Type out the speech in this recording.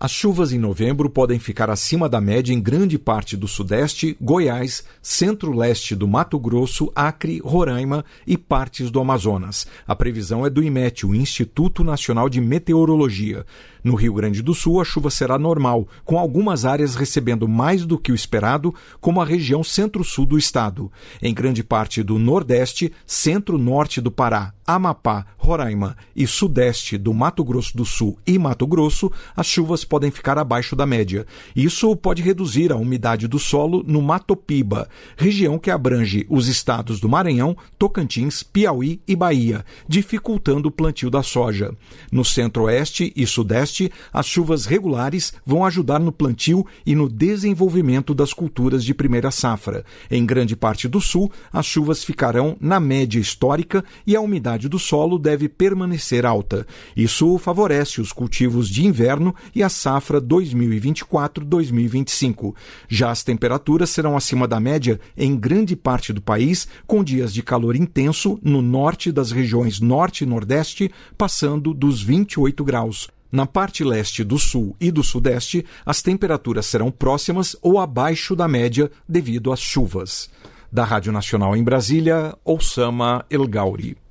As chuvas em novembro podem ficar acima da média em grande parte do Sudeste, Goiás, centro-leste do Mato Grosso, Acre, Roraima e partes do Amazonas. A previsão é do IMET, o Instituto Nacional de Meteorologia. No Rio Grande do Sul, a chuva será normal, com algumas áreas recebendo mais do que o esperado, como a região centro-sul do estado. Em grande parte do Nordeste, centro-norte do Pará, Amapá, Roraima e sudeste do Mato Grosso do Sul e Mato Grosso, as chuvas podem ficar abaixo da média. Isso pode reduzir a umidade do solo no Mato Piba, região que abrange os estados do Maranhão, Tocantins, Piauí e Bahia, dificultando o plantio da soja. No centro-oeste e sudeste, as chuvas regulares vão ajudar no plantio e no desenvolvimento das culturas de primeira safra. Em grande parte do sul, as chuvas ficarão na média histórica e a umidade do solo deve permanecer alta. Isso favorece os cultivos de inverno e a safra 2024-2025. Já as temperaturas serão acima da média em grande parte do país, com dias de calor intenso no norte das regiões norte e nordeste, passando dos 28 graus. Na parte leste do sul e do sudeste, as temperaturas serão próximas ou abaixo da média devido às chuvas. Da Rádio Nacional em Brasília, Oussama El Gauri.